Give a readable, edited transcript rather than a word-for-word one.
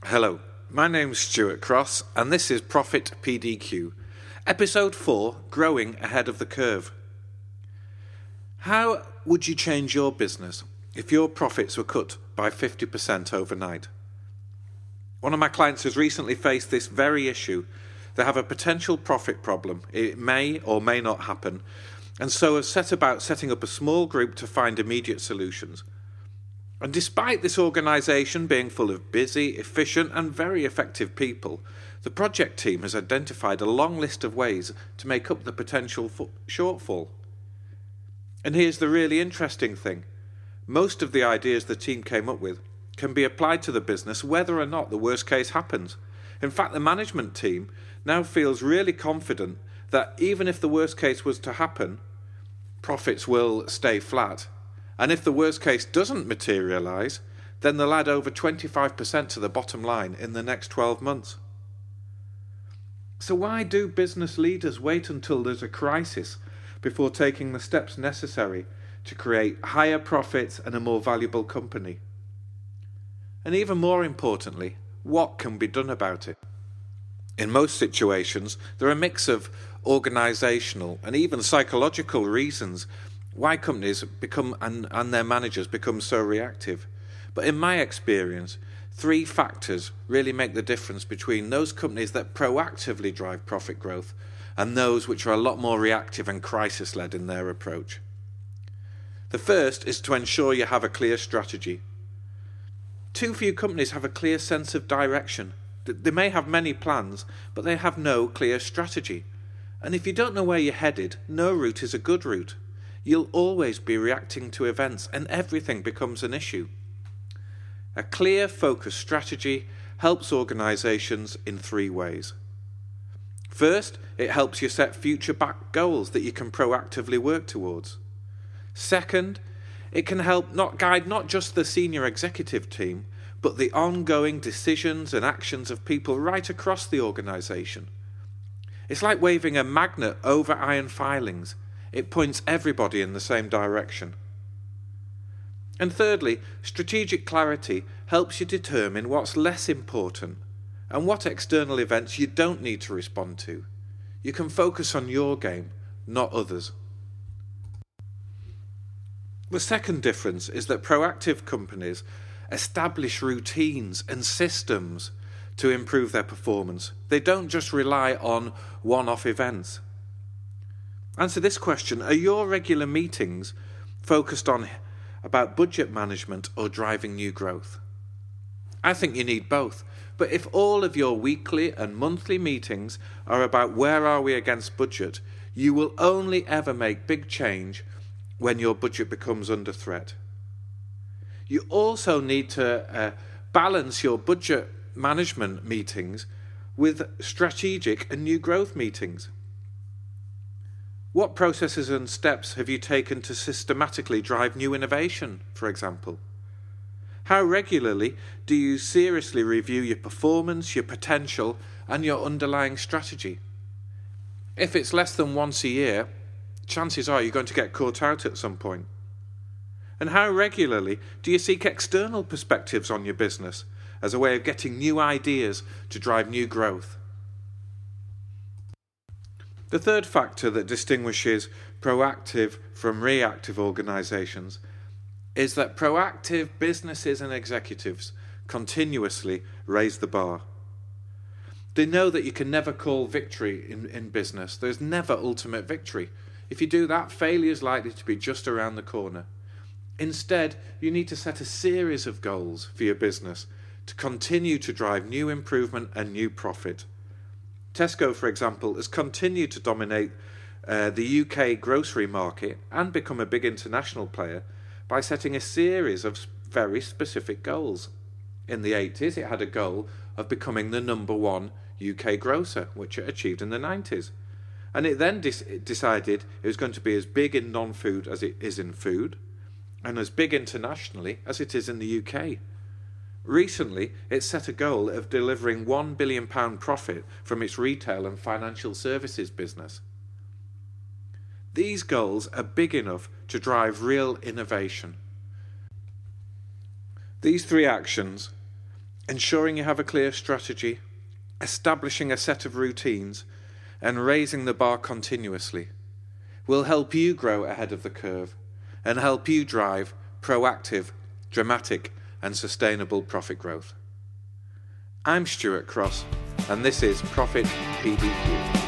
Hello, my name's Stuart Cross and this is Profit PDQ, Episode 4, Growing Ahead of the Curve. How would you change your business if your profits were cut by 50% overnight? One of my clients has recently faced this very issue. They have a potential profit problem. It may or may not happen, and so have set about setting up a small group to find immediate solutions. And despite this organisation being full of busy, efficient and very effective people, the project team has identified a long list of ways to make up the potential shortfall. And here's the really interesting thing. Most of the ideas the team came up with can be applied to the business whether or not the worst case happens. In fact, the management team now feels really confident that even if the worst case was to happen, profits will stay flat. And if the worst case doesn't materialise, then they'll add over 25% to the bottom line in the next 12 months. So why do business leaders wait until there's a crisis before taking the steps necessary to create higher profits and a more valuable company? And even more importantly, what can be done about it? In most situations, there are a mix of organisational and even psychological reasons why companies become and their managers become so reactive. But in my experience, 3 factors really make the difference between those companies that proactively drive profit growth and those which are a lot more reactive and crisis-led in their approach. The first is to ensure you have a clear strategy. Too few companies have a clear sense of direction. They may have many plans, but they have no clear strategy. And if you don't know where you're headed, no route is a good route. You'll always be reacting to events and everything becomes an issue. A clear, focused strategy helps organisations in 3 ways. First, it helps you set future-backed goals that you can proactively work towards. Second, it can help guide not just the senior executive team, but the ongoing decisions and actions of people right across the organisation. It's like waving a magnet over iron filings. It points everybody in the same direction. And thirdly, strategic clarity helps you determine what's less important and what external events you don't need to respond to. You can focus on your game, not others. The second difference is that proactive companies establish routines and systems to improve their performance. They don't just rely on one-off events. Answer this question: are your regular meetings focused on about budget management or driving new growth? I think you need both. But if all of your weekly and monthly meetings are about where are we against budget, you will only ever make big change when your budget becomes under threat. You also need to balance your budget management meetings with strategic and new growth meetings. What processes and steps have you taken to systematically drive new innovation, for example? How regularly do you seriously review your performance, your potential, and your underlying strategy? If it's less than once a year, chances are you're going to get caught out at some point. And how regularly do you seek external perspectives on your business as a way of getting new ideas to drive new growth? The third factor that distinguishes proactive from reactive organisations is that proactive businesses and executives continuously raise the bar. They know that you can never call victory in business. There's never ultimate victory. If you do that, failure is likely to be just around the corner. Instead, you need to set a series of goals for your business to continue to drive new improvement and new profit. Tesco, for example, has continued to dominate the UK grocery market and become a big international player by setting a series of very specific goals. In the 80s, it had a goal of becoming the number 1 UK grocer, which it achieved in the 90s. And it then decided it was going to be as big in non-food as it is in food, and as big internationally as it is in the UK. Recently, it set a goal of delivering £1 billion profit from its retail and financial services business. These goals are big enough to drive real innovation. These 3 actions Ensuring you have a clear strategy, establishing a set of routines, and raising the bar continuously will help you grow ahead of the curve and help you drive proactive, dramatic, and sustainable profit growth. I'm Stuart Cross, and this is Profit PDQ.